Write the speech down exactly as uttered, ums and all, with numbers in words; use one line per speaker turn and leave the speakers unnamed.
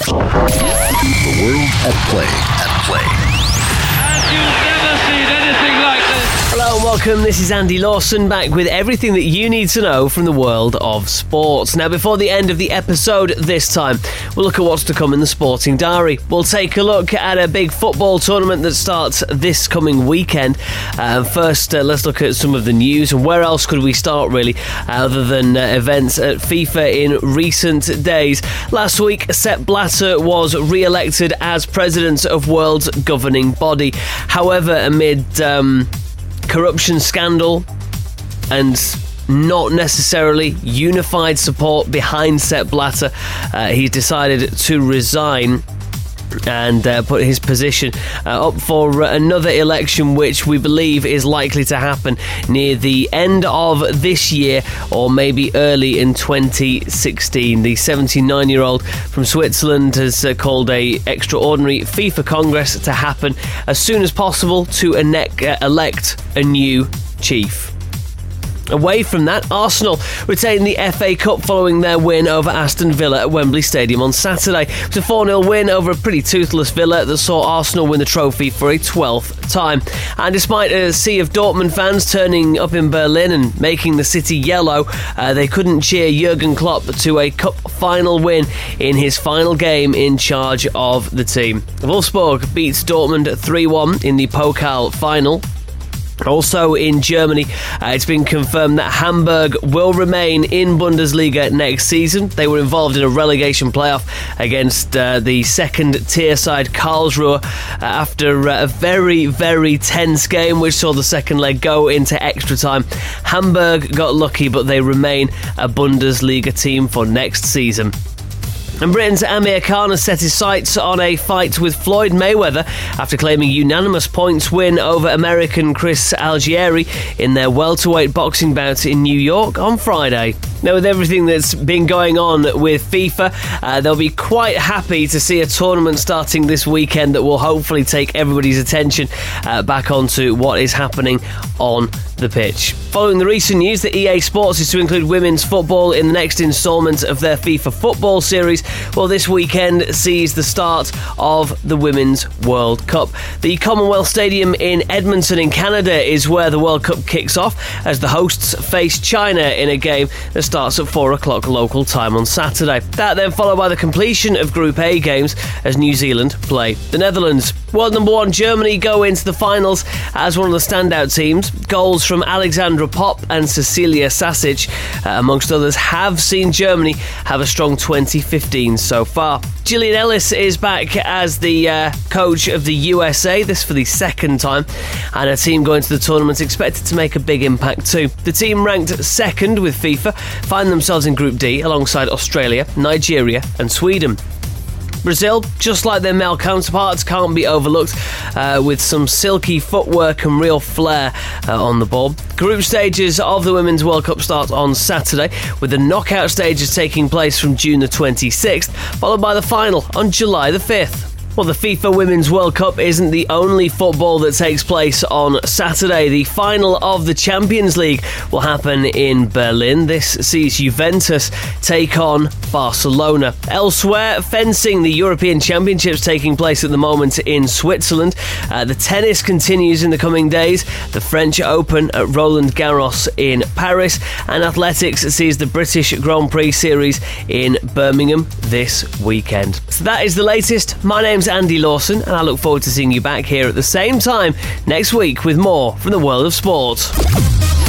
The world at play. At play.
And you've never seen anything like this.
Hello and welcome, this is Andy Lawson back with everything that you need to know from the world of sports. Now, before the end of the episode this time, we'll look at what's to come in the sporting diary. We'll take a look at a big football tournament that starts this coming weekend. Uh, first, uh, let's look at some of the news, and where else could we start really, uh, other than uh, events at FIFA in recent days. Last week, Sepp Blatter was re-elected as president of World's governing body. However, amid um, corruption scandal and not necessarily unified support behind Sepp Blatter, uh, he decided to resign and uh, put his position uh, up for another election, which we believe is likely to happen near the end of this year or maybe early in twenty sixteen. The seventy-nine-year-old from Switzerland has uh, called a extraordinary FIFA Congress to happen as soon as possible to elect, uh, elect a new chief. Away from that, Arsenal retained the F A Cup following their win over Aston Villa at Wembley Stadium on Saturday. It was a four nil win over a pretty toothless Villa that saw Arsenal win the trophy for a twelfth time. And despite a sea of Dortmund fans turning up in Berlin and making the city yellow, uh, they couldn't cheer Jurgen Klopp to a cup final win in his final game in charge of the team. Wolfsburg beats Dortmund three one in the Pokal final. Also in Germany, uh, it's been confirmed that Hamburg will remain in Bundesliga next season. They were involved in a relegation playoff against uh, the second-tier side Karlsruhe uh, after uh, a very, very tense game which saw the second leg go into extra time. Hamburg got lucky, but they remain a Bundesliga team for next season. And Britain's Amir Khan has set his sights on a fight with Floyd Mayweather after claiming a unanimous points win over American Chris Algieri in their welterweight boxing bout in New York on Friday. Now, with everything that's been going on with FIFA, uh, they'll be quite happy to see a tournament starting this weekend that will hopefully take everybody's attention uh, back onto what is happening on the pitch. Following the recent news that E A Sports is to include women's football in the next instalment of their FIFA football series, well, this weekend sees the start of the Women's World Cup. The Commonwealth Stadium in Edmonton in Canada is where the World Cup kicks off as the hosts face China in a game that starts at four o'clock local time on Saturday. That then followed by the completion of Group A games as New Zealand play the Netherlands. World number one Germany go into the finals as one of the standout teams. Goals from Alexandra Popp and Cecilia Sasic, uh, amongst others, have seen Germany have a strong twenty fifteen so far. Gillian Ellis is back as the uh, coach of the U S A, this for the second time, and a team going to the tournament expected to make a big impact too. The team ranked second with FIFA find themselves in Group D alongside Australia, Nigeria and Sweden. Brazil, just like their male counterparts, can't be overlooked uh, with some silky footwork and real flair uh, on the ball. Group stages of the Women's World Cup start on Saturday, with the knockout stages taking place from June the twenty-sixth, followed by the final on July the fifth. Well, the FIFA Women's World Cup isn't the only football that takes place on Saturday. The final of the Champions League will happen in Berlin. This sees Juventus take on Barcelona. Elsewhere, fencing, the European Championships taking place at the moment in Switzerland. Uh, the tennis continues in the coming days. The French Open at Roland Garros in Paris. And athletics sees the British Grand Prix Series in Birmingham this weekend. So that is the latest. My name's Andy Lawson, and I look forward to seeing you back here at the same time next week with more from the world of sport.